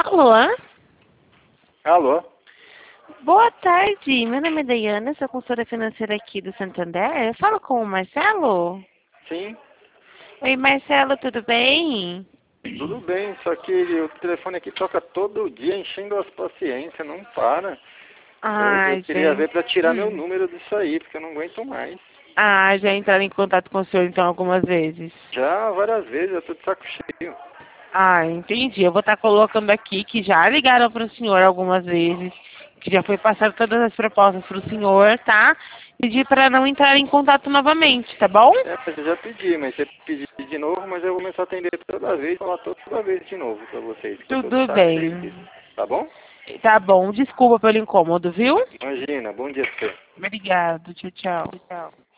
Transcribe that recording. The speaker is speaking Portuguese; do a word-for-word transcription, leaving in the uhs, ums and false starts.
Alô? Alô? Boa tarde, meu nome é Daiana, sou consultora financeira aqui do Santander. Eu falo com o Marcelo? Sim, Oi, Marcelo, tudo bem? tudo bem, só que o telefone aqui toca todo dia enchendo as paciências, não para. Eu, eu Ai, queria ver gente. pra tirar meu Hum. número disso aí, porque eu não aguento mais. Ah, já entraram em contato com o senhor então algumas vezes. Já várias vezes, eu tô de saco cheio. Ah, entendi. Eu vou estar colocando aqui que já ligaram para o senhor algumas vezes, que já foi passado todas as propostas para o senhor, tá? Pedir para não entrar em contato novamente, tá bom? É, mas eu já pedi, mas você pedir de novo, mas eu vou começar a atender toda vez, falar toda vez de novo pra vocês, que eu tô de Tudo saco cheio bem. disso. Tá bom? Tá bom. Desculpa pelo incômodo, viu? Imagina, bom dia pra você. Obrigado. Tchau, tchau. Tchau.